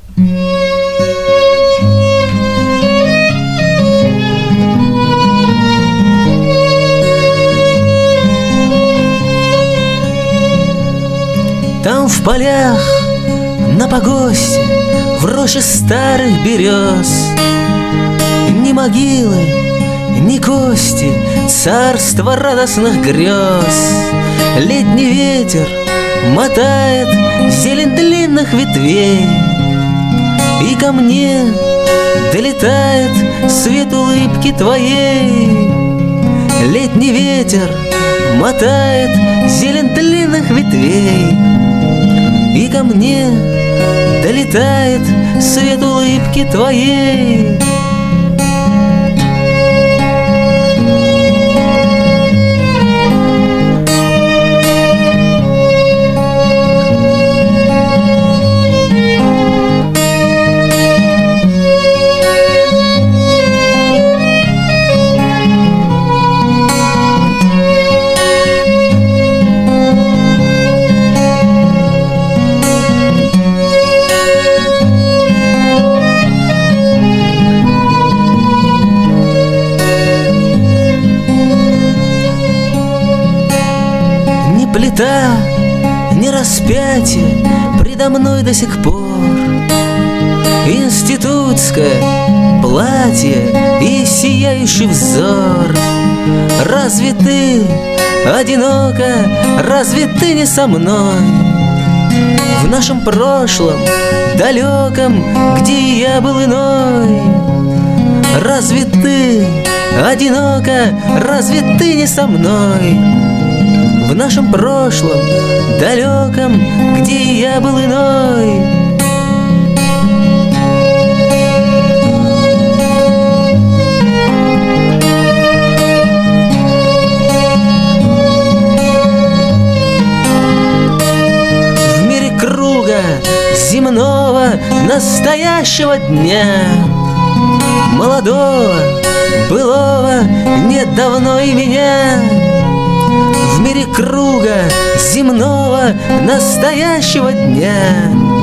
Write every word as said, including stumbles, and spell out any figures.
Там в полях, на погосте, в роще старых берез ни могилы, ни кости, царство радостных грез. Летний ветер мотает зелень длинных ветвей, и ко мне долетает свет улыбки твоей. Летний ветер мотает зелень длинных ветвей, и ко мне долетает свет улыбки твоей. Плита, не распятие предо мной до сих пор, институтское платье и сияющий взор. Разве ты одинока, разве ты не со мной? В нашем прошлом далеком, где я был иной. Разве ты одинока, разве ты не со мной? В нашем прошлом далеком, где я был иной. В мире круга земного настоящего дня, молодого, былого нет давно и меня. В мире круга земного настоящего дня